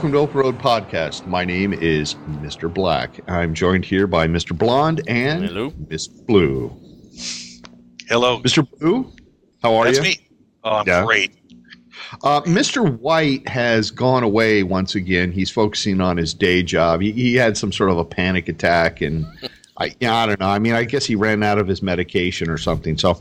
welcome to Open Road Podcast. My name is Mr. Black. I'm joined here by Mr. Blonde and Hello. Miss Blue. Hello. Mr. Blue, how are you? That's me. Oh, I'm great. Mr. White has gone away once again. He's focusing on his day job. He had some sort of a panic attack, and I don't know. I mean, I guess he ran out of his medication or something. So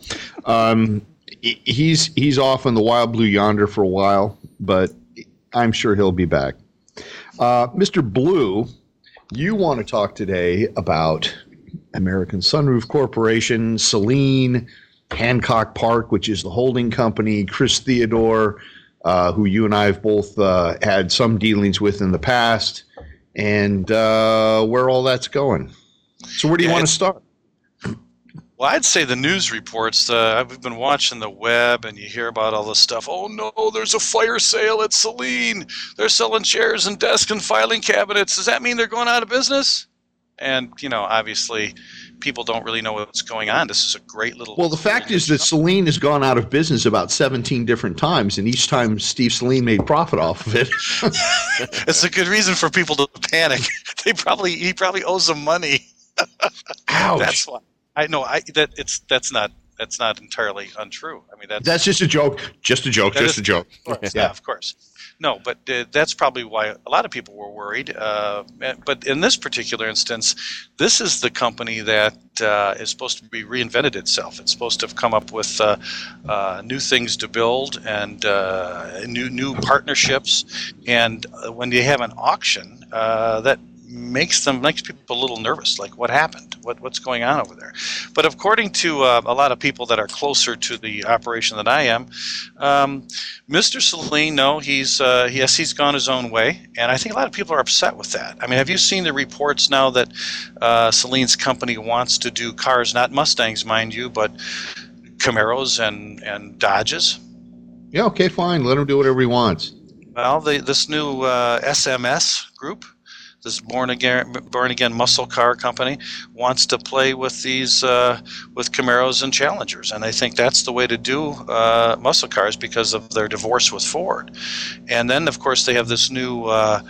he's off in the wild blue yonder for a while, but I'm sure he'll be back. Mr. Blue, you want to talk today about American Sunroof Corporation, Saleen, Hancock Park, which is the holding company, Chris Theodore, who you and I have both had some dealings with in the past, and where all that's going. So where do you want to start? Well, I'd say the news reports. I've been watching the web, and you hear about all this stuff. Oh, no, there's a fire sale at Saleen. They're selling chairs and desks and filing cabinets. Does that mean they're going out of business? And, obviously, people don't really know what's going on. This is a great little... Well, the fact is that Saleen has gone out of business about 17 different times, and each time Steve Saleen made profit off of it. It's a good reason for people to panic. He probably owes them money. Ouch. That's why. I know that's not entirely untrue. I mean, that's just a joke. Just a joke. Just a joke. Of course, yeah, of course. No, but that's probably why a lot of people were worried. But in this particular instance, this is the company that is supposed to be reinvented itself. It's supposed to have come up with new things to build and new partnerships. And when you have an auction, that makes people a little nervous. Like, what happened? What's going on over there? But according to a lot of people that are closer to the operation than I am, Mr. Saleen, no, he's gone his own way, and I think a lot of people are upset with that. I mean, have you seen the reports now that Saleen's company wants to do cars, not Mustangs, mind you, but Camaros and Dodges? Yeah, okay, fine. Let him do whatever he wants. Well, this new SMS group, this born again muscle car company, wants to play with these with Camaros and Challengers, and I think that's the way to do muscle cars because of their divorce with Ford. And then, of course, they have this new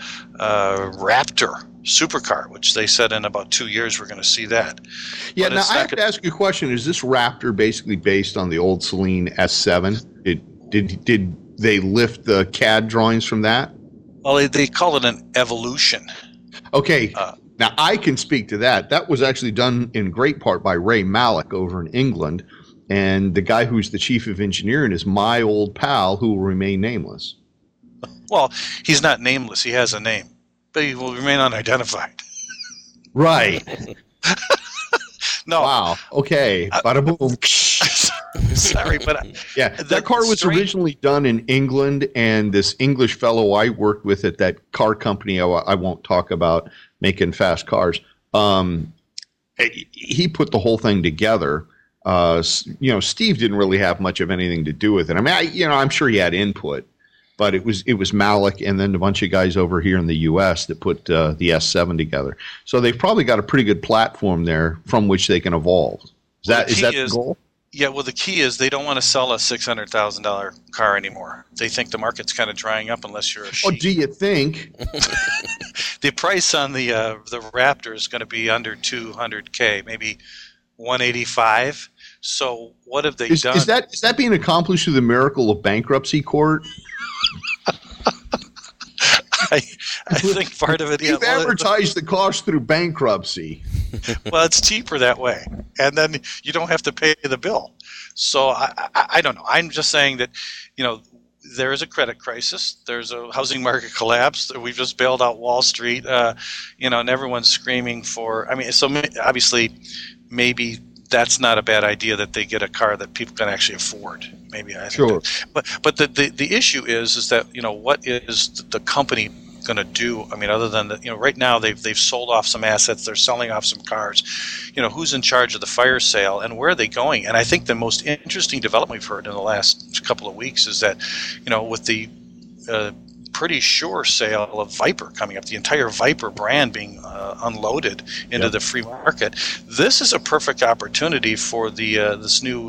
Raptor supercar, which they said in about 2 years we're going to see that. Yeah, now I have to ask you a question: is this Raptor basically based on the old Saleen S7? Did they lift the CAD drawings from that? Well, they call it an evolution. Okay, now I can speak to that. That was actually done in great part by Ray Malik over in England, and the guy who's the chief of engineering is my old pal who will remain nameless. Well, he's not nameless. He has a name, but he will remain unidentified. Right. No. Wow. Okay. Bada boom. Sorry, but yeah, that car was originally done in England, and this English fellow I worked with at that car company I won't talk about, making fast cars. He put the whole thing together. Steve didn't really have much of anything to do with it. I mean, I'm sure he had input, but it was Malik and then a bunch of guys over here in the U.S. that put the S7 together. So they've probably got a pretty good platform there from which they can evolve. Is that the goal? Yeah, well, the key is they don't want to sell a $600,000 car anymore. They think the market's kind of drying up unless you're a sheep. Oh, do you think? The price on the Raptor is going to be under $200K, maybe $185. So what have they done? Is that being accomplished through the miracle of bankruptcy court? I think part of it. You've advertised the cost through bankruptcy. Well, it's cheaper that way, and then you don't have to pay the bill. So I don't know. I'm just saying that, there is a credit crisis. There's a housing market collapse. We've just bailed out Wall Street. And everyone's screaming for. I mean, so obviously, maybe that's not a bad idea that they get a car that people can actually afford. Maybe I think sure. But the issue is that what is the company going to do? I mean, other than right now they've sold off some assets, they're selling off some cars. Who's in charge of the fire sale and where are they going? And I think the most interesting development we've heard in the last couple of weeks is that with the pretty sure sale of Viper coming up, the entire Viper brand being unloaded into the free market. This is a perfect opportunity for the this new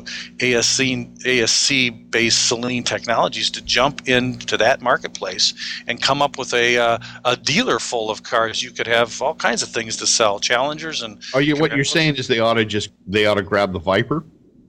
ASC-based Saleen Technologies to jump into that marketplace and come up with a dealer full of cars. You could have all kinds of things to sell, Challengers and. What you're saying is they ought to grab the Viper?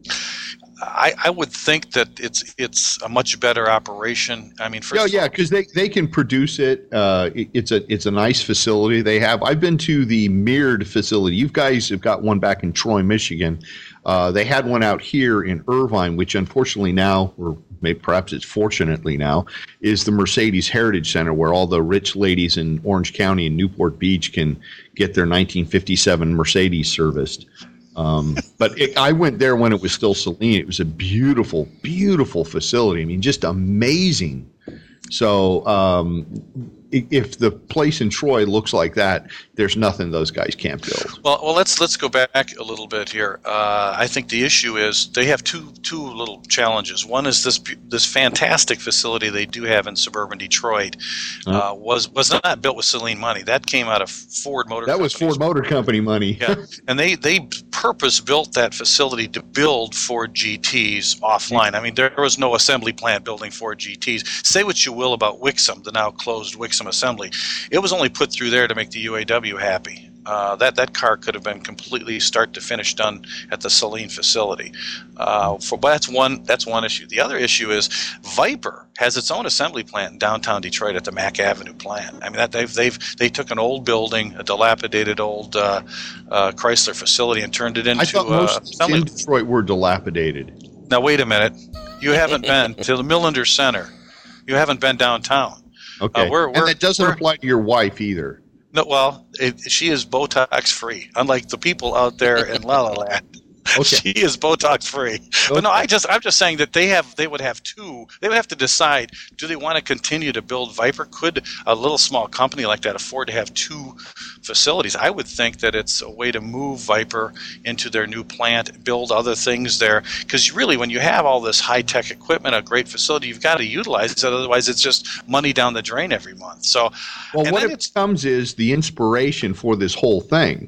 I would think that it's a much better operation. I mean, because they can produce it. It's a nice facility they have. I've been to the Mirrored facility. You guys have got one back in Troy, Michigan. They had one out here in Irvine, which unfortunately now, or maybe perhaps it's fortunately now, is the Mercedes Heritage Center, where all the rich ladies in Orange County and Newport Beach can get their 1957 Mercedes serviced. But I went there when it was still Saleen. It was a beautiful, beautiful facility. I mean, just amazing. So if the place in Troy looks like that, there's nothing those guys can't build. Well, let's go back a little bit here. I think the issue is they have two little challenges. One is this fantastic facility they do have in suburban Detroit was not built with Saleen money. That came out of Ford Motor. That was Ford Motor Company money. Yeah, and they purpose built that facility to build Ford GTs offline. I mean, there was no assembly plant building Ford GTs. Say what you will about Wixom, the now closed Wixom Assembly. It was only put through there to make the UAW happy. That car could have been completely start to finish done at the Saleen facility. But that's one issue. The other issue is Viper has its own assembly plant in downtown Detroit at the Mack Avenue plant. I mean, they took an old building, a dilapidated old Chrysler facility, and turned it into. I thought most in Detroit were dilapidated. Now wait a minute, you haven't been to the Millender Center. You haven't been downtown. Okay, and that doesn't apply to your wife either. No, well, she is Botox free, unlike the people out there in La La Land. Okay. She is Botox free. Okay. But no, I'm just saying that they would have to decide, do they want to continue to build Viper? Could a little small company like that afford to have two facilities? I would think that it's a way to move Viper into their new plant, build other things there, because really when you have all this high-tech equipment, a great facility, you've got to utilize it, otherwise it's just money down the drain every month. So, well, what it comes is the inspiration for this whole thing.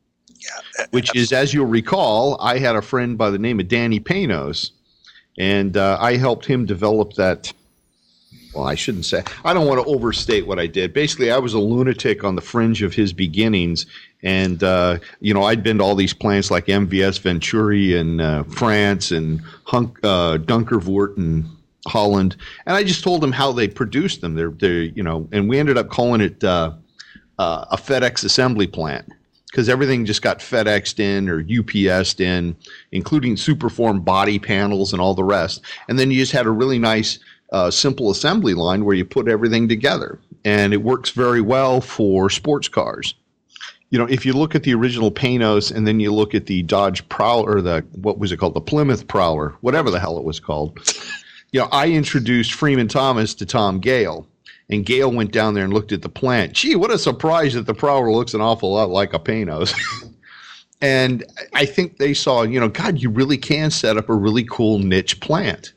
Yeah, which is, as you'll recall, I had a friend by the name of Danny Panos, and I helped him develop that. Well, I shouldn't say. I don't want to overstate what I did. Basically, I was a lunatic on the fringe of his beginnings, and I'd been to all these plants like MVS Venturi in France and Dunkervoort in Holland, and I just told him how they produced them. And we ended up calling it a FedEx assembly plant, because everything just got FedExed in or UPS'd in, including Superform body panels and all the rest. And then you just had a really nice, simple assembly line where you put everything together. And it works very well for sports cars. If you look at the original Panos and then you look at the Dodge Prowler, or what was it called? The Plymouth Prowler, whatever the hell it was called. I introduced Freeman Thomas to Tom Gale. And Gale went down there and looked at the plant. Gee, what a surprise that the Prowler looks an awful lot like a Panos. And I think they saw, God, you really can set up a really cool niche plant.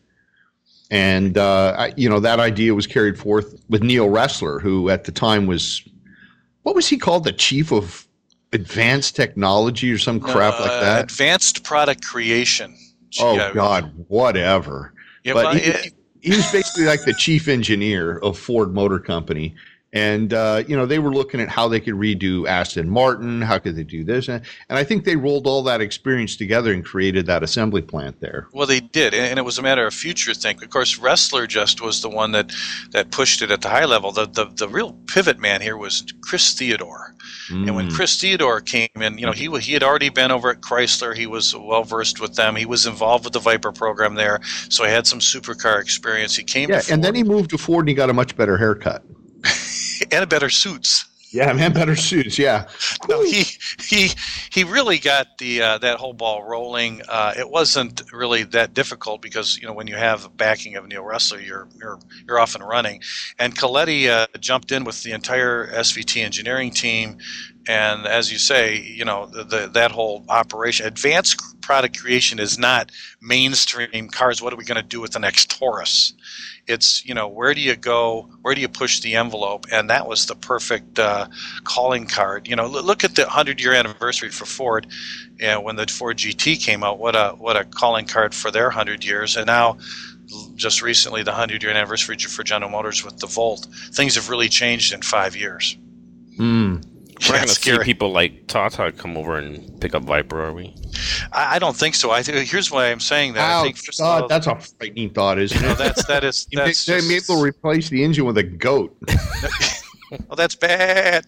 And, that idea was carried forth with Neil Ressler, who at the time was, what was he called? The chief of advanced technology or some crap like that? Advanced product creation. Oh, God, whatever. Yeah, but he was basically like the chief engineer of Ford Motor Company. And, they were looking at how they could redo Aston Martin, how could they do this? And I think they rolled all that experience together and created that assembly plant there. Well, they did, and it was a matter of future think. Of course, Ressler just was the one that pushed it at the high level. The real pivot man here was Chris Theodore. And when Chris Theodore came in, he had already been over at Chrysler. He was well-versed with them. He was involved with the Viper program there, so he had some supercar experience. He came to Ford. And then he moved to Ford and he got a much better haircut. And better suits. Yeah, man, better suits. Yeah. No, he really got the that whole ball rolling. It wasn't really that difficult because when you have backing of Neil Ressler, you're off and running. And Coletti jumped in with the entire SVT engineering team, And as you say, that whole operation, advanced product creation is not mainstream cars. What are we going to do with the next Taurus? It's, where do you go? Where do you push the envelope? And that was the perfect calling card. Look at the 100-year anniversary for Ford. When the Ford GT came out, what a calling card for their 100 years. And now, just recently, the 100-year anniversary for General Motors with the Volt. Things have really changed in 5 years. We're not going to see people like Tata come over and pick up Viper, are we? I don't think so. Here's why I'm saying that. Ouch, I think first of all, that's a frightening thought, isn't it? That's they may able to replace the engine with a goat. Oh, that's bad.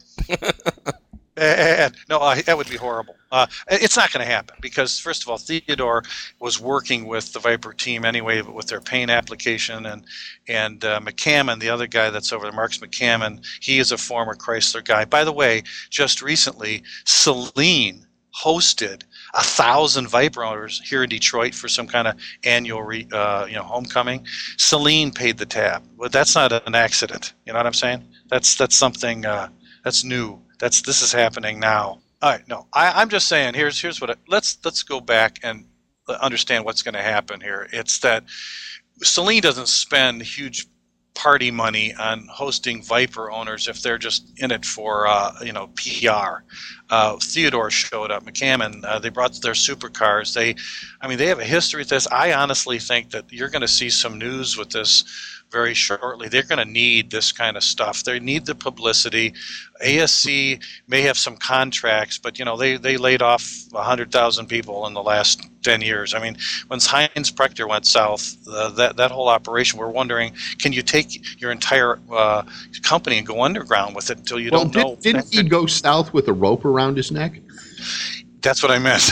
Bad. No, that would be horrible. It's not going to happen because, first of all, Theodore was working with the Viper team anyway, with their paint application, and McCammon, the other guy that's over there, Marks McCammon, he is a former Chrysler guy. By the way, just recently, Celine hosted 1,000 Viper owners here in Detroit for some kind of annual homecoming. Celine paid the tab, but that's not an accident. You know what I'm saying? That's something that's new. This is happening now. All right, no, I'm just saying. Here's what. Let's go back and understand what's going to happen here. It's that Celine doesn't spend huge party money on hosting Viper owners if they're just in it for PR. Theodore showed up. McCammon, they brought their supercars. They have a history with this. I honestly think that you're going to see some news with this very shortly. They're going to need this kind of stuff. They need the publicity. ASC may have some contracts, but they laid off 100,000 people in the last 10 years. I mean, when Heinz Prechter went south, that whole operation, we're wondering, can you take your entire company and go underground with it until you don't know? Didn't he go south with a rope around his neck? That's what I meant.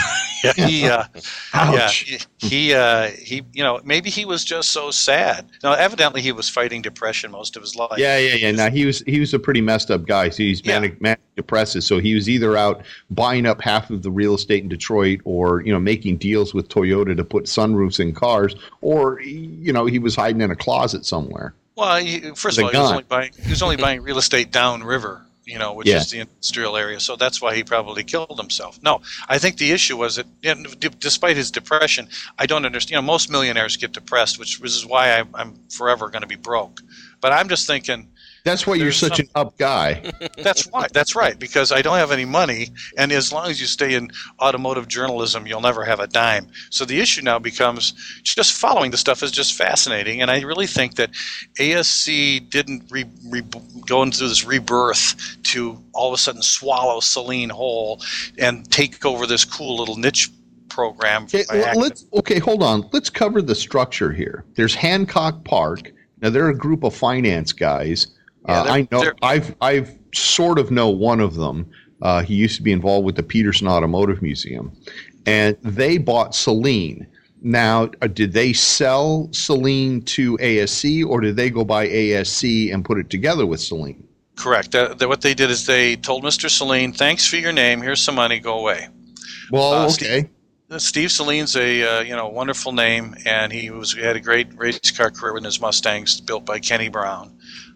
Ouch. He maybe he was just so sad. Now, evidently, he was fighting depression most of his life. Yeah. Now he was a pretty messed up guy. So he's manic depressive. So he was either out buying up half of the real estate in Detroit, or making deals with Toyota to put sunroofs in cars, or he was hiding in a closet somewhere. Well, first of all, he was only buying real estate downriver. Which is the industrial area. So that's why he probably killed himself. No, I think the issue was that despite his depression, I don't understand. Most millionaires get depressed, which is why I'm forever going to be broke. But I'm just thinking. That's why you're such an up guy. That's why. That's right, because I don't have any money, and as long as you stay in automotive journalism, you'll never have a dime. So the issue now becomes just following the stuff is just fascinating, and I really think that ASC didn't go into this rebirth to all of a sudden swallow Celine whole and take over this cool little niche program. Hold on. Let's cover the structure here. There's Hancock Park. Now they're a group of finance guys. I know. I've sort of know one of them. He used to be involved with the Peterson Automotive Museum, and they bought Celine. Now, did they sell Celine to ASC, or did they go buy ASC and put it together with Celine? Correct. What they did is they told Mr. Celine, "Thanks for your name. Here's some money. Go away." Well, okay. Steve Celine's a wonderful name, and he had a great race car career in his Mustangs built by Kenny Brown.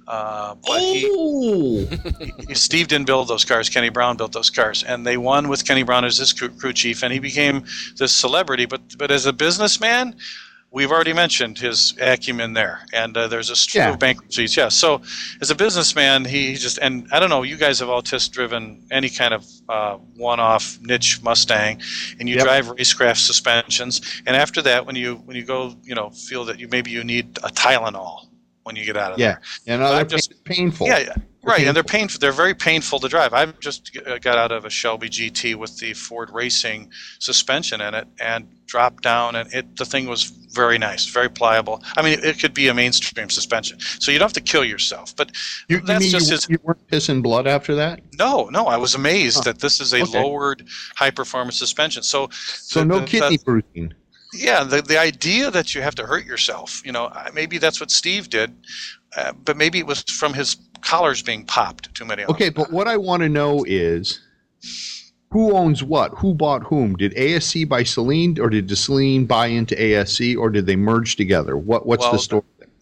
Steve didn't build those cars. Kenny Brown built those cars, and they won with Kenny Brown as his crew chief, and he became this celebrity. But as a businessman, we've already mentioned his acumen there, and there's a string of bankruptcies. Yeah, so as a businessman, he just, and I don't know, you guys have all test-driven any kind of one-off niche Mustang, and you drive racecraft suspensions, and after that, when you go, feel that you need a Tylenol when you get out of there. Yeah, no, they're painful. Yeah. Right, and they're painful. They're very painful to drive. I've just got out of a Shelby GT with the Ford Racing suspension in it and dropped down, and the thing was very nice, very pliable. I mean, it could be a mainstream suspension, so you don't have to kill yourself. But you weren't pissing blood after that? No, I was amazed that this is a lowered high-performance suspension. So no kidney bruising. Yeah, the idea that you have to hurt yourself, maybe that's what Steve did, but maybe it was from his collars being popped too many. Okay, but what I want to know is who owns what? Who bought whom? Did ASC buy Celine, or did Celine buy into ASC, or did they merge together? What's the story?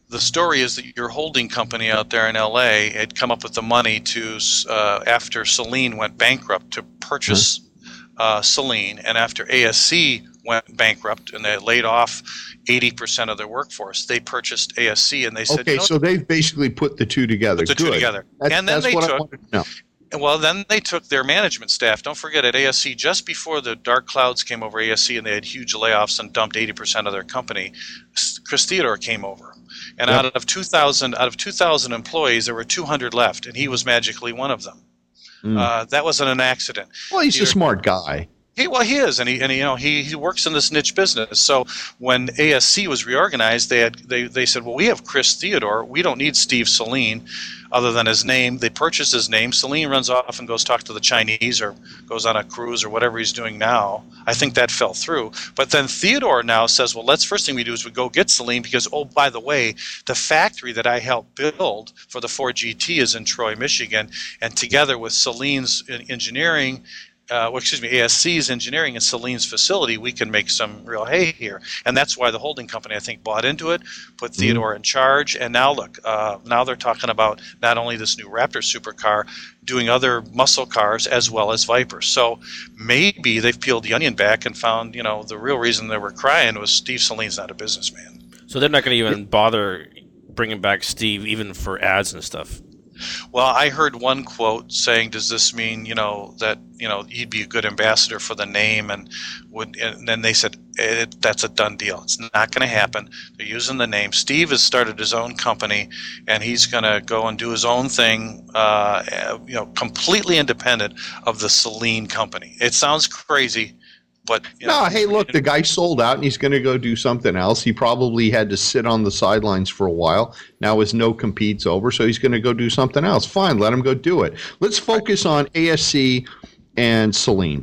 the story is that your holding company out there in L.A. had come up with the money to, after Saleen went bankrupt, to purchase Saleen, and after ASC went bankrupt and they laid off 80% of their workforce, they purchased ASC, and they said, okay, so they've basically put the two together. Put the two together. And then that's what I wanted to know. Well, then they took their management staff. Don't forget, at ASC, just before the dark clouds came over ASC and they had huge layoffs and dumped 80% of their company, Chris Theodore came over. And out of 2,000 employees, there were 200 left, and he was magically one of them. That wasn't an accident. Well, he's a smart guy. He is, and he works in this niche business. So when ASC was reorganized, they said, well, we have Chris Theodore. We don't need Steve Saleen, other than his name. They purchased his name. Saleen runs off and goes talk to the Chinese or goes on a cruise or whatever he's doing now. I think that fell through. But then Theodore now says, well, first thing we do is we go get Saleen because, oh, by the way, the factory that I helped build for the Ford GT is in Troy, Michigan, and together with Saleen's engineering, ASC's engineering and Saleen's facility, we can make some real hay here. And that's why the holding company, I think, bought into it, put Theodore in charge. And now look, now they're talking about not only this new Raptor supercar, doing other muscle cars as well as Vipers. So maybe they've peeled the onion back and found, the real reason they were crying was Steve Saleen's not a businessman. So they're not going to even bother bringing back Steve even for ads and stuff. Well, I heard one quote saying, "Does this mean that he'd be a good ambassador for the name?" And then they said, "That's a done deal. It's not going to happen. They're using the name. Steve has started his own company, and he's going to go and do his own thing, completely independent of the Saleen company." It sounds crazy. But, hey, look, the guy sold out and he's going to go do something else. He probably had to sit on the sidelines for a while. Now his no compete's over, so he's going to go do something else. Fine, let him go do it. Let's focus on ASC and Saleen.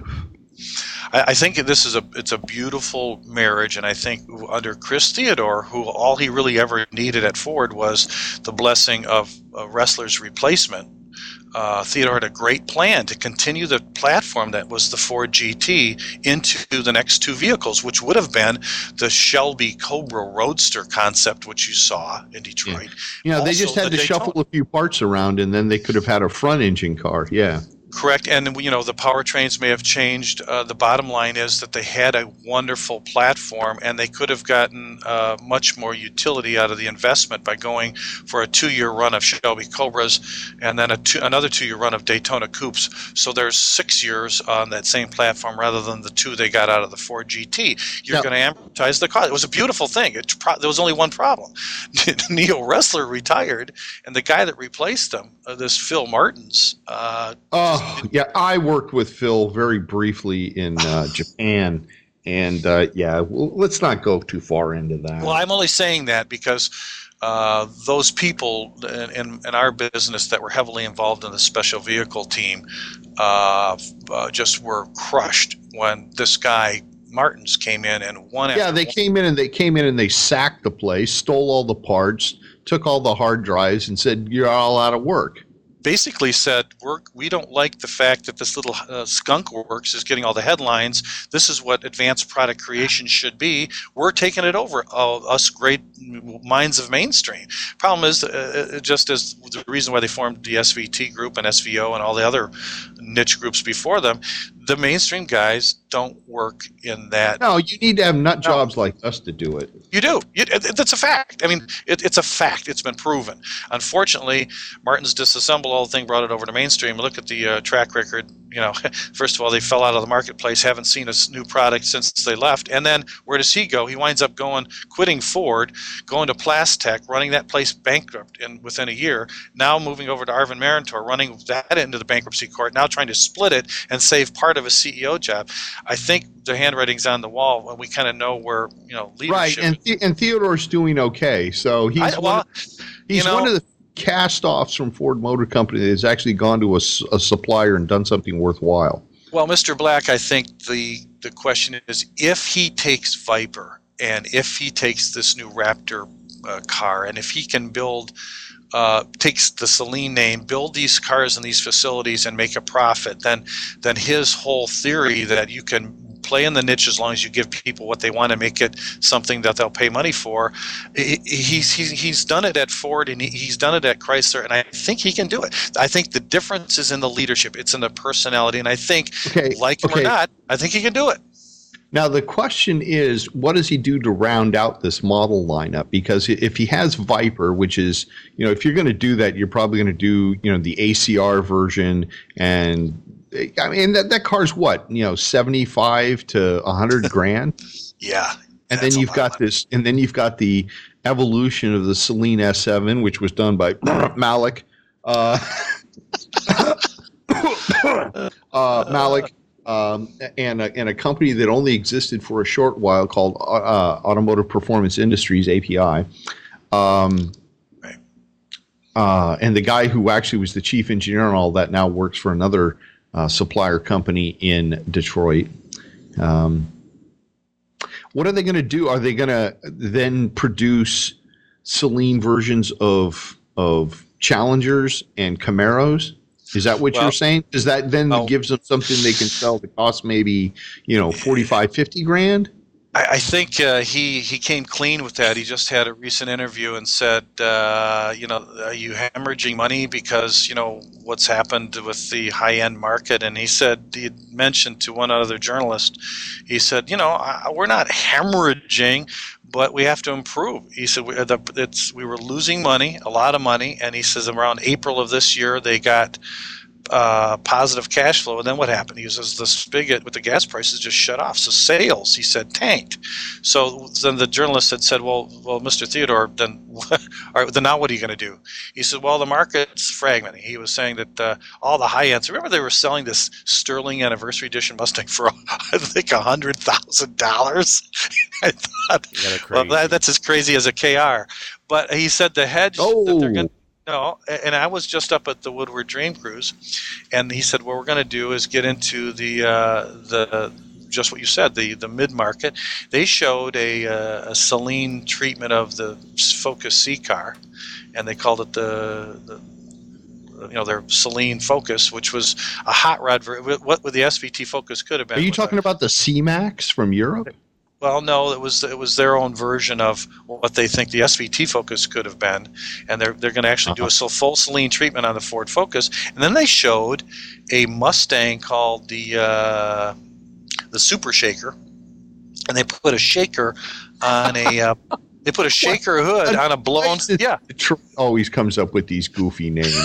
I think it's a beautiful marriage, and I think under Chris Theodore, who all he really ever needed at Ford was the blessing of a wrestler's replacement, Theodore had a great plan to continue the platform that was the Ford GT into the next two vehicles, which would have been the Shelby Cobra Roadster concept, which you saw in Detroit. Yeah, they just had to shuffle a few parts around, and then they could have had a front engine car. Yeah. Correct, and the powertrains may have changed. The bottom line is that they had a wonderful platform, and they could have gotten much more utility out of the investment by going for a 2-year run of Shelby Cobras and then another 2-year run of Daytona Coupes. So there's 6 years on that same platform rather than the 2 they got out of the Ford GT. You're going to amortize the cost. It was a beautiful thing. There was only one problem. Neo Wrestler retired, and the guy that replaced him, this Phil Martins. Yeah, I worked with Phil very briefly in Japan, and let's not go too far into that. Well, I'm only saying that because those people in our business that were heavily involved in the special vehicle team just were crushed when this guy Martins came in and won. Yeah, they came in and they sacked the place, stole all the parts, took all the hard drives, and said, "You're all out of work." Basically said, we don't like the fact that this little skunk works is getting all the headlines. This is what advanced product creation should be. We're taking it over, us great minds of mainstream. Problem is, just as the reason why they formed the SVT group and SVO and all the other niche groups before them, the mainstream guys don't work in that. No, you need to have nut jobs like us to do it. You do. That's a fact. I mean, it's a fact. It's been proven. Unfortunately, Martin's disassembled all the thing, brought it over to mainstream. Look at the track record. First of all, they fell out of the marketplace, haven't seen a new product since they left. And then where does he go? He winds up quitting Ford, going to Plastech, running that place bankrupt within a year, now moving over to Arvind Marantor, running that into the bankruptcy court, now trying to split it and save part of a CEO job. I think the handwriting's on the wall, and we kind of know where leadership. Right, and Theodore's doing okay, so he's one of the cast-offs from Ford Motor Company that has actually gone to a supplier and done something worthwhile. Well, Mr. Black, I think the question is, if he takes Viper and if he takes this new Raptor car, and if he can takes the Saleen name, build these cars in these facilities and make a profit, then his whole theory that you can play in the niche as long as you give people what they want and make it something that they'll pay money for. He's done it at Ford, and he's done it at Chrysler, and I think he can do it. I think the difference is in the leadership. It's in the personality, and I think, like him or not, I think he can do it. Now, the question is, what does he do to round out this model lineup? Because if he has Viper, which is, if you're going to do that, you're probably going to do, the ACR version. And I mean, that car's what, 75 to 100 grand? Yeah. And then you've got this, and then you've got the evolution of the Celine S7, which was done by Malik. Malik. And a company that only existed for a short while called Automotive Performance Industries, API. And the guy who actually was the chief engineer and all that now works for another supplier company in Detroit. What are they going to do? Are they going to then produce Celine versions of Challengers and Camaros? Is that what you're saying? Does that then gives them something they can sell that costs maybe, 45, 50 grand? I think he came clean with that. He just had a recent interview and said, are you hemorrhaging money because, what's happened with the high-end market? And he said, he had mentioned to one other journalist, he said, we're not hemorrhaging, but we have to improve. He said, we were losing money, a lot of money, and he says around April of this year they got positive cash flow, and then what happened? He says the spigot with the gas prices just shut off. So sales, he said, tanked. So then the journalist had said, well, Mr. Theodore, then all right, then now what are you going to do? He said, well, the market's fragmenting. He was saying that all the high ends. Remember, they were selling this Sterling Anniversary Edition Mustang for I think $100,000. I thought, well, that's as crazy as a KR. But he said the hedge that they're going to. No, and I was just up at the Woodward Dream Cruise, and he said, what we're going to do is get into the just what you said, the mid-market. They showed a Celine treatment of the Focus C car, and they called it their Celine Focus, which was a hot rod. What the SVT Focus could have been. Are you talking about the C-Max from Europe? Well, no, it was their own version of what they think the SVT Focus could have been, and they're going to actually do a full Celine treatment on the Ford Focus. And then they showed a Mustang called the Super Shaker, and they put a shaker on a shaker hood on a blown. Yeah, always comes up with these goofy names.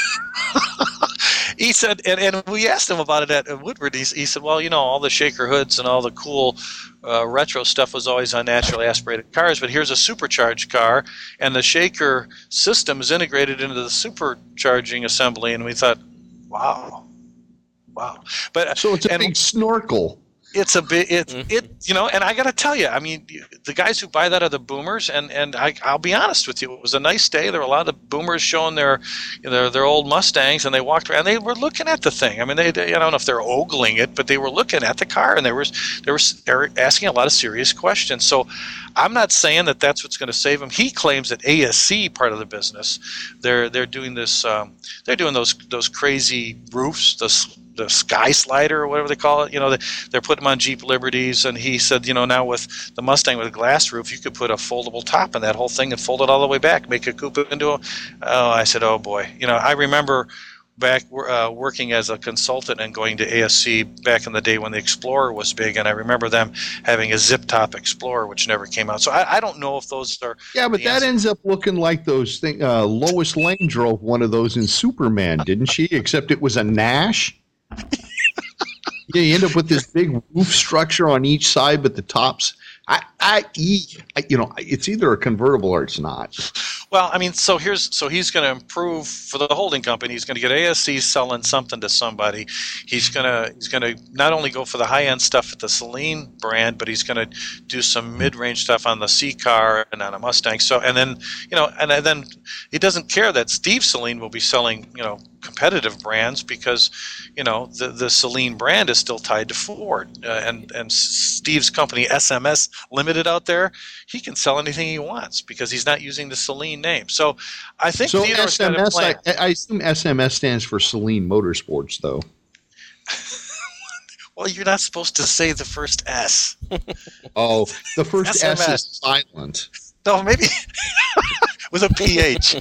He said, and we asked him about it at Woodward. He said, well, all the shaker hoods and all the cool retro stuff was always on naturally aspirated cars, but here's a supercharged car, and the shaker system is integrated into the supercharging assembly, and we thought, wow. But so it's a big snorkel. It's a bit, and I got to tell you, I mean, the guys who buy that are the boomers, and I'll be honest with you, it was a nice day. There were a lot of boomers showing their old Mustangs, and they walked around. They were looking at the thing. I mean, I don't know if they're ogling it, but they were looking at the car, and they were asking a lot of serious questions. So I'm not saying that that's what's going to save him. He claims that ASC part of the business, they're doing this. They're doing those crazy roofs, the Sky Slider or whatever they call it. They're putting them on Jeep Liberties, and he said, now with the Mustang with a glass roof, you could put a foldable top in that whole thing and fold it all the way back, make a coupe into a. Oh, I said, oh boy. I remember back working as a consultant and going to ASC back in the day when the Explorer was big, and I remember them having a zip top Explorer, which never came out. So I don't know if those are. Yeah, but that ends up looking like those things. Lois Lane drove one of those in Superman, didn't she? Except it was a Nash. Yeah, you end up with this big roof structure on each side, but the tops. It's either a convertible or it's not. Well, I mean, so he's going to improve for the holding company. He's going to get ASC selling something to somebody. He's going to not only go for the high end stuff at the Celine brand, but he's going to do some mid range stuff on the C car and on a Mustang. So and then he doesn't care that Steve Celine will be selling competitive brands because the Celine brand is still tied to Ford and Steve's company SMS Limited out there. He can sell anything he wants because he's not using the Celine name. So I think Theodore's got a plan. I assume SMS stands for Celine Motorsports, though. Well, you're not supposed to say the first S. Oh, the first S SMS. is silent. No, maybe with a PH.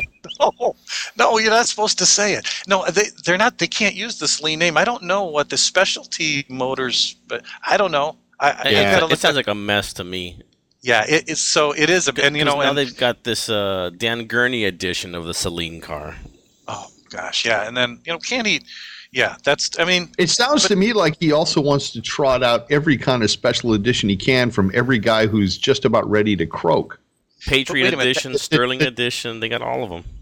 No, you're not supposed to say it. No, they're not. They can't use the Saleen name. I don't know what the specialty motors, but I don't know. It sounds like a mess to me. Yeah, it is. And now they've got this Dan Gurney edition of the Saleen car. Oh gosh, yeah, and then can he? Yeah, it sounds to me like he also wants to trot out every kind of special edition he can from every guy who's just about ready to croak. Patriot edition, Sterling edition, they got all of them.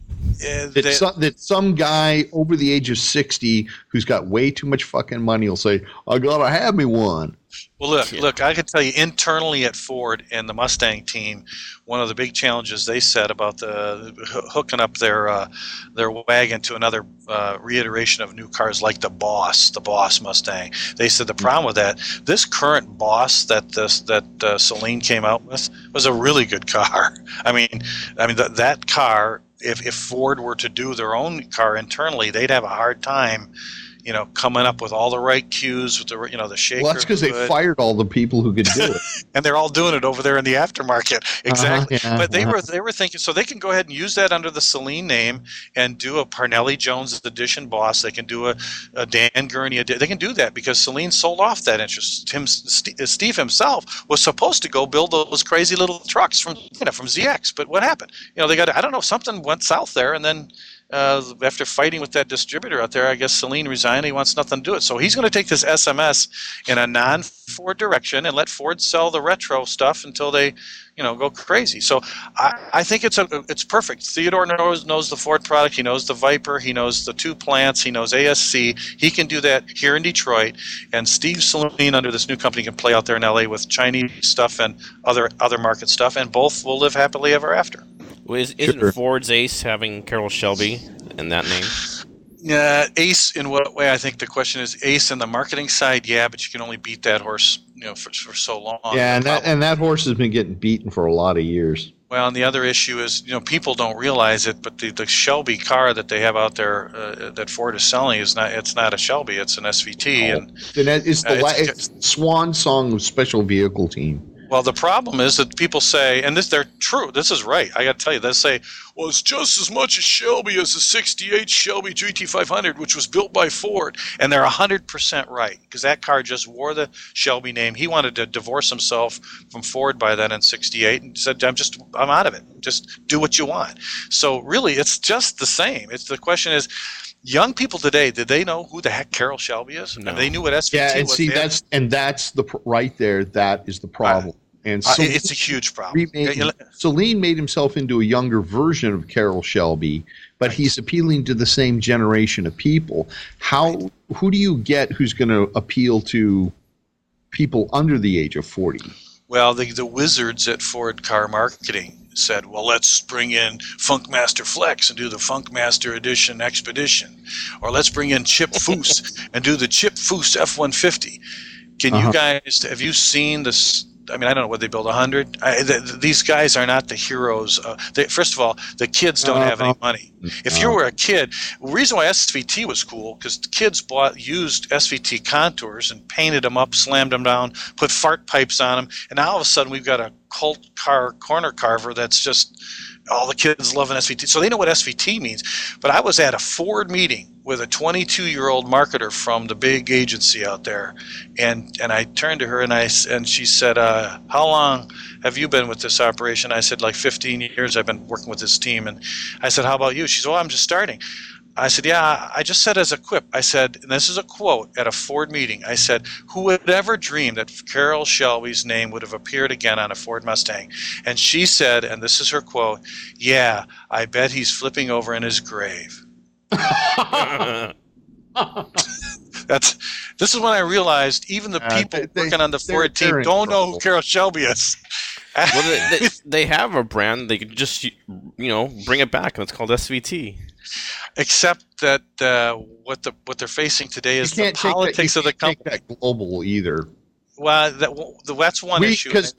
That some guy over the age of 60 who's got way too much fucking money will say, I gotta have me one. Well, look, I can tell you internally at Ford and the Mustang team, one of the big challenges they said about the hooking up their wagon to another reiteration of new cars like the Boss Mustang. They said the problem with that, this current Boss that Saleen came out with was a really good car. I mean that car. If Ford were to do their own car internally, they'd have a hard time, coming up with all the right cues with the shaker. Well, that's because they fired all the people who could do it, and they're all doing it over there in the aftermarket. Exactly. Yeah, but they were thinking, so they can go ahead and use that under the Saleen name and do a Parnelli Jones edition Boss. They can do a Dan Gurney. They can do that because Saleen sold off that interest. Steve himself was supposed to go build those crazy little trucks from ZX, but what happened? They got, I don't know, something went south there, and then. After fighting with that distributor out there, I guess Saleen resigned. He wants nothing to do it. So he's going to take this SMS in a non-Ford direction and let Ford sell the retro stuff until they, go crazy. So I think it's perfect. Theodore knows the Ford product. He knows the Viper. He knows the two plants. He knows ASC. He can do that here in Detroit. And Steve Saleen under this new company can play out there in LA with Chinese stuff and other market stuff, and both will live happily ever after. Well, isn't Ford's Ace having Carroll Shelby in that name? Yeah, Ace in what way? I think the question is Ace in the marketing side, yeah, but you can only beat that horse, for so long. Yeah, and that horse has been getting beaten for a lot of years. Well, and the other issue is, people don't realize it, but the Shelby car that they have out there that Ford is selling it's not a Shelby, it's an SVT, and it's the swan song of special vehicle team. Well, the problem is that people say, and they're true, this is right, I got to tell you, they say, well, it's just as much a Shelby as the 68 Shelby GT500, which was built by Ford, and they're 100% right, because that car just wore the Shelby name. He wanted to divorce himself from Ford by then in 68 and said, I'm out of it. Just do what you want. So really, it's just the same. The question is, young people today, did they know who the heck Carroll Shelby is? No. And they knew what SVT was. Yeah, and that's right there. That is the problem. And it's a huge problem. Saleen made himself into a younger version of Carroll Shelby, but he's appealing to the same generation of people. Who do you get who's going to appeal to people under the age of 40? Well, the wizards at Ford Car Marketing said, well, let's bring in Funkmaster Flex and do the Funkmaster Edition Expedition. Or let's bring in Chip Foose and do the Chip Foose F-150. Can you guys, have you seen this? I mean, I don't know what they build, 100. These guys are not the heroes. First of all, the kids don't have any money. If you were a kid, the reason why SVT was cool, because the kids used SVT contours and painted them up, slammed them down, put fart pipes on them, and now all of a sudden we've got a cult car corner carver that's just all the kids love an SVT. So they know what SVT means. But I was at a Ford meeting with a 22-year-old marketer from the big agency out there, and I turned to her and she said, how long have you been with this operation? I said, like 15 years I've been working with this team. And I said, how about you? She said, well, I'm just starting. I said, yeah, I just said as a quip, I said, and this is a quote at a Ford meeting, I said, who would ever dream that Carroll Shelby's name would have appeared again on a Ford Mustang? And she said, and this is her quote, yeah, I bet he's flipping over in his grave. This is when I realized even the people working on the Ford team don't know who Carroll Shelby is. Well, they have a brand. They could just, bring it back, and it's called SVT. Except that what they're facing today is the politics of the company. Take that global either. Well, that's one issue. Because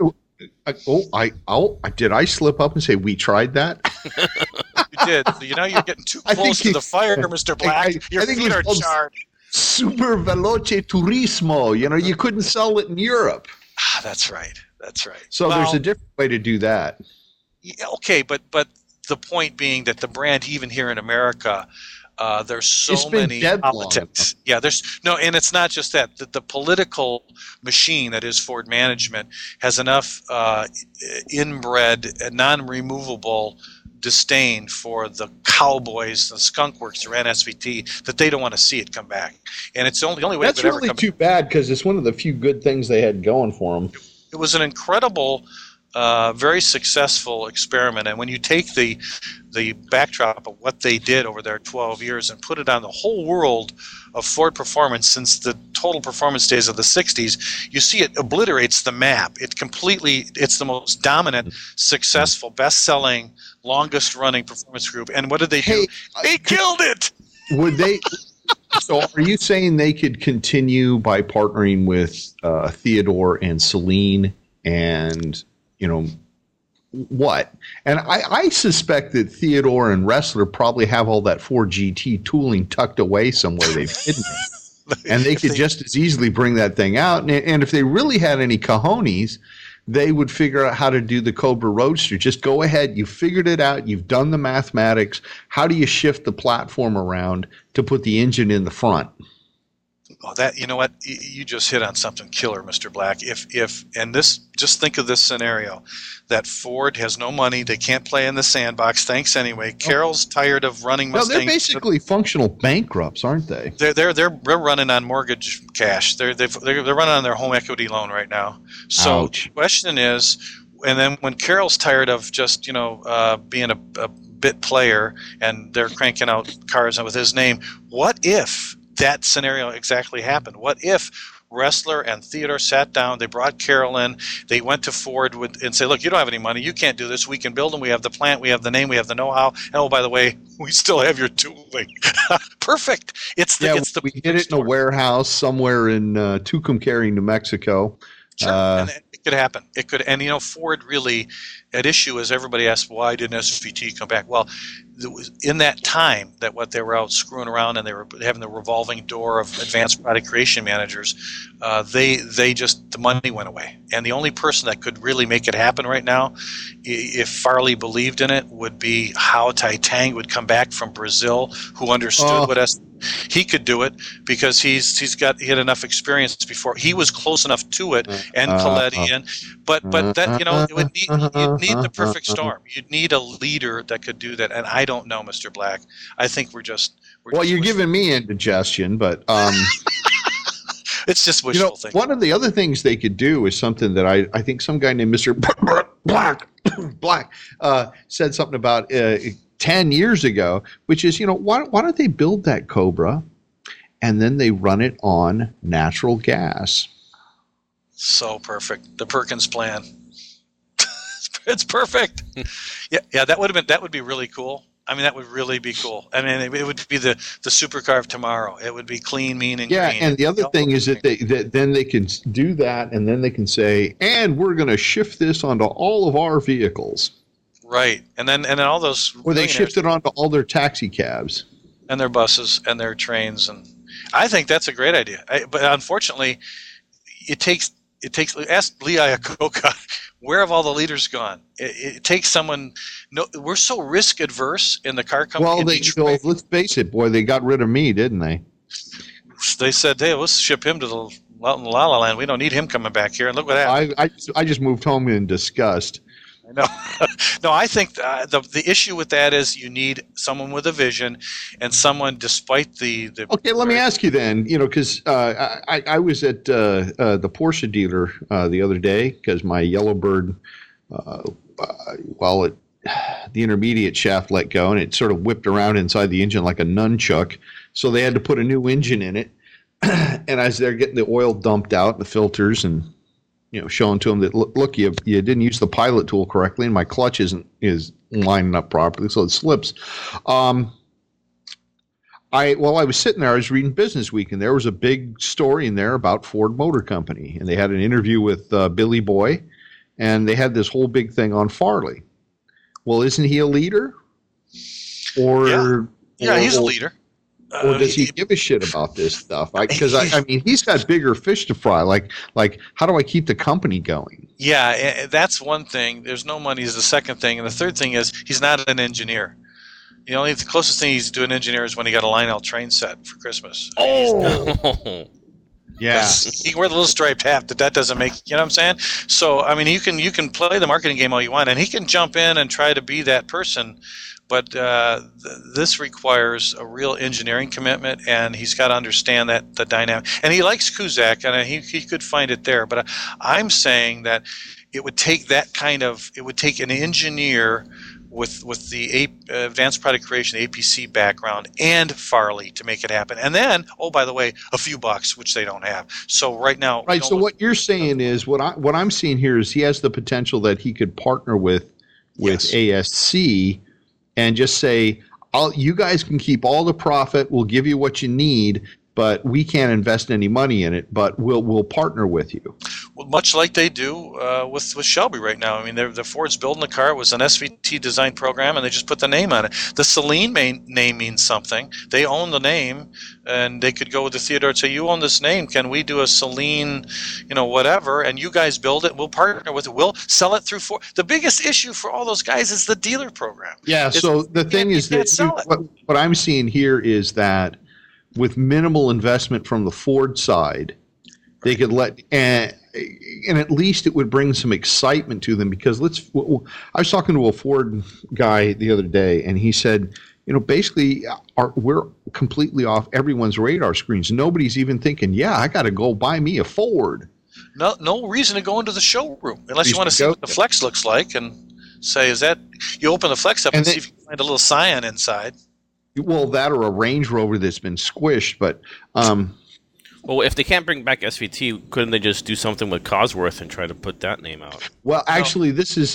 did I slip up and say we tried that? You did. You're getting too close to the fire, Mr. Black. Your feet are charred. Super Veloce Turismo. You couldn't sell it in Europe. That's right. So there's a different way to do that. Yeah, okay, but the point being that the brand, even here in America, there's so many politics. Yeah, and it's not just that. The political machine that is Ford management has enough inbred, non-removable disdain for the cowboys, the skunk works that ran SVT, that they don't want to see it come back. And it's the only way that's it would really ever come too bad, because it's one of the few good things they had going for them. It was an incredible, very successful experiment. And when you take the backdrop of what they did over their 12 years and put it on the whole world of Ford performance since the total performance days of the 60s, you see it obliterates the map. It's the most dominant, successful, best-selling, longest-running performance group. And what did they do? They killed it! Would they? So are you saying they could continue by partnering with Theodore and Celine and, what? And I suspect that Theodore and Ressler probably have all that Ford GT tooling tucked away somewhere they've hidden it. And they could just as easily bring that thing out. And if they really had any cojones, they would figure out how to do the Cobra Roadster. Just go ahead. You figured it out. You've done the mathematics. How do you shift the platform around to put the engine in the front? Oh, you know what? You just hit on something killer, Mr. Black. Just think of this scenario, that Ford has no money. They can't play in the sandbox. Thanks anyway. Carroll's tired of running Mustangs. No, they're basically functional bankrupts, aren't they? They're running on mortgage cash. They're running on their home equity loan right now. So Ouch. The question is, and then when Carroll's tired of just being a bit player and they're cranking out cars with his name, what if that scenario exactly happened? What if Ressler and Theodore sat down, they brought Carroll in, they went to Ford and said, look, you don't have any money, you can't do this, we can build them, we have the plant, we have the name, we have the know-how, and oh, by the way, we still have your tooling. Perfect. We hid it in a warehouse somewhere in Tucumcari, New Mexico. Sure, and it could happen. It could, and Ford really, at issue is everybody asks, why didn't SVT come back? Well, in that time that what they were out screwing around and they were having the revolving door of advanced product creation managers, the money went away. And the only person that could really make it happen right now, if Farley believed in it, would be Hao Tai-Tang would come back from Brazil, who understood he could do it because he had enough experience before. He was close enough to it, and Coletti, but that you'd need the perfect storm. You'd need a leader that could do that, and I don't know, Mr. Black. I think we're you're giving me indigestion, but it's just wishful thinking. One of the other things they could do is something that I think some guy named Mr. Black said something about 10 years ago, which is, why don't they build that Cobra and then they run it on natural gas? So perfect. The Perkins plan. It's perfect. Yeah, that would be really cool. I mean, that would really be cool. I mean, it would be the supercar of tomorrow. It would be clean, mean, and green. Yeah, and the other thing is that then they can do that, and then they can say, and we're going to shift this onto all of our vehicles. Right, and then all those. Or they shift it onto all their taxi cabs and their buses and their trains, and I think that's a great idea. But unfortunately, it takes. Ask Lee Iacocca, where have all the leaders gone? It takes someone. No, we're so risk adverse in the car company. Well, let's face it, boy, they got rid of me, didn't they? They said, "Hey, let's ship him to the La La Land. We don't need him coming back here." And look what happened. I just moved home in disgust. No, I think the issue with that is you need someone with a vision and someone, despite the. Okay, let me ask you then. Because I was at the Porsche dealer the other day because my Yellowbird, the intermediate shaft let go and it sort of whipped around inside the engine like a nunchuck. So they had to put a new engine in it, and as they're getting the oil dumped out, the filters and. Showing to them that look, you didn't use the pilot tool correctly, and my clutch is lining up properly, so it slips. While I was sitting there, I was reading Business Week, and there was a big story in there about Ford Motor Company, and they had an interview with Billy Boy, and they had this whole big thing on Farley. Well, isn't he a leader? Yeah, he's a leader. Or does he give a shit about this stuff? Because I mean, he's got bigger fish to fry. Like, how do I keep the company going? Yeah, that's one thing. There's no money is the second thing, and the third thing is he's not an engineer. The closest thing he's to an engineer is when he got a Lionel train set for Christmas. Oh. Yeah, he wore the little striped hat, but that doesn't make, you know what I'm saying? So I mean, you can play the marketing game all you want, and he can jump in and try to be that person, but this requires a real engineering commitment, and he's got to understand that the dynamic. And he likes Cusack, and he could find it there. But I'm saying that it would take an engineer with the advanced product creation, APC background, and Farley to make it happen. And then, oh, by the way, a few bucks, which they don't have. So right now, right. So what you're saying is what I'm seeing here is he has the potential that he could partner with yes. ASC and just say, you guys can keep all the profit. We'll give you what you need, but we can't invest any money in it. But we'll partner with you. Well, much like they do with Shelby right now. I mean, the Ford's building the car. It was an SVT design program, and they just put the name on it. The Saleen name means something. They own the name, and they could go with the Theodore and say, "You own this name. Can we do a Saleen, whatever? And you guys build it. We'll partner with it. We'll sell it through Ford." The biggest issue for all those guys is the dealer program. Yeah. So the thing is that what I'm seeing here is that with minimal investment from the Ford side, they could and at least it would bring some excitement to them, because I was talking to a Ford guy the other day, and he said, basically we're completely off everyone's radar screens. Nobody's even thinking, I got to go buy me a Ford. No reason to go into the showroom unless you want to see what the Flex looks like and say, is that, you open the Flex up and see if you can find a little Scion inside. Well, that or a Range Rover that's been squished, but well, if they can't bring back SVT, couldn't they just do something with Cosworth and try to put that name out? Well, actually, this is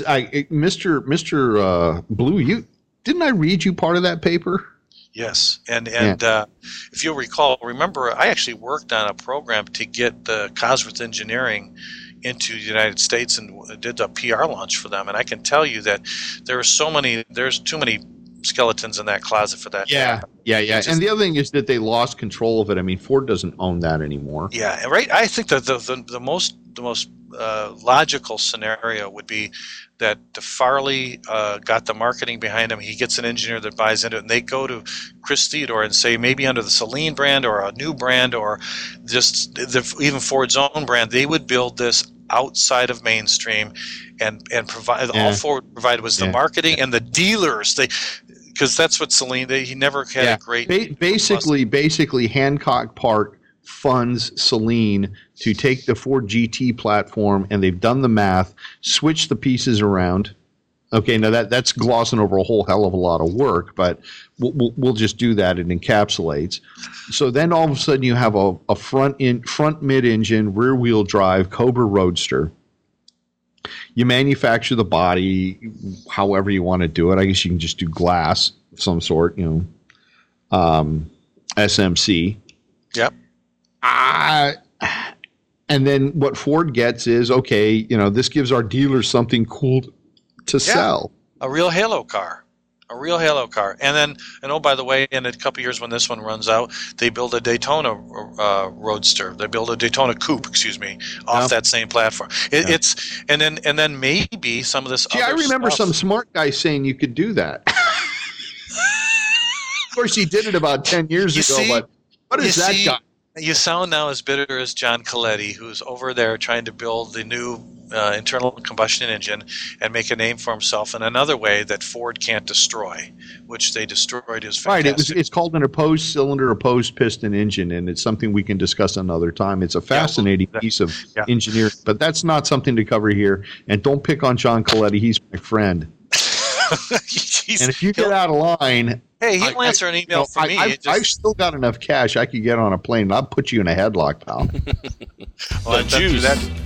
Mr. Blue. Didn't I read you part of that paper? Yes, and if you'll remember, I actually worked on a program to get the Cosworth Engineering into the United States and did a PR launch for them. And I can tell you that there's too many skeletons in that closet for that. Yeah. And the other thing is that they lost control of it. I mean, Ford doesn't own that anymore. Yeah, right. I think that the most logical scenario would be that the Farley got the marketing behind him. He gets an engineer that buys into it, and they go to Chris Theodore and say, maybe under the Saleen brand or a new brand or just even Ford's own brand, they would build this outside of mainstream and provide. All Ford provided was the marketing and the dealers. Because that's what Saleen. He never had a great. Basically, Hancock Park funds Saleen to take the Ford GT platform, and they've done the math, switch the pieces around. Okay, now that's glossing over a whole hell of a lot of work, but we'll just do that. It encapsulates. So then all of a sudden you have a front mid-engine, rear-wheel drive Cobra Roadster. You manufacture the body however you want to do it. I guess you can just do glass of some sort, SMC. Yep. And then what Ford gets is, okay, this gives our dealers something cool to sell. A real halo car. And oh, by the way, in a couple of years when this one runs out, they build a Daytona Roadster. They build a Daytona Coupe, off that same platform. It's and then maybe some of this. I remember some smart guy saying you could do that. Of course, he did it about 10 years ago. But what is that guy? You sound now as bitter as John Coletti, who's over there trying to build the new internal combustion engine and make a name for himself in another way that Ford can't destroy, which they destroyed is fantastic. Right, it's called an opposed cylinder, opposed piston engine, and it's something we can discuss another time. It's a fascinating piece of engineering, but that's not something to cover here. And don't pick on John Coletti; he's my friend. And if you get out of line... Hey, he'll answer an email for me. I've still got enough cash. I could get on a plane. I'll put you in a headlock, pal. Well,